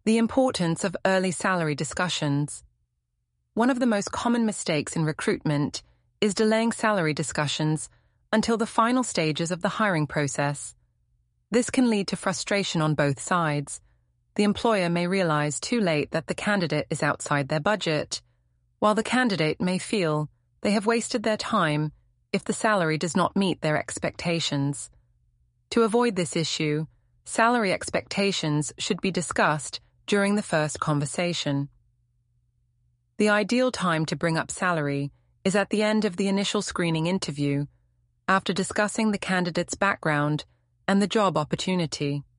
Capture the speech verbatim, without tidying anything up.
The importance of early salary discussions. One of the most common mistakes in recruitment is delaying salary discussions until the final stages of the hiring process. This can lead to frustration on both sides. The employer may realize too late that the candidate is outside their budget, while the candidate may feel they have wasted their time if the salary does not meet their expectations. To avoid this issue, salary expectations should be discussed during the first conversation. The ideal time to bring up salary is at the end of the initial screening interview, after discussing the candidate's background and the job opportunity.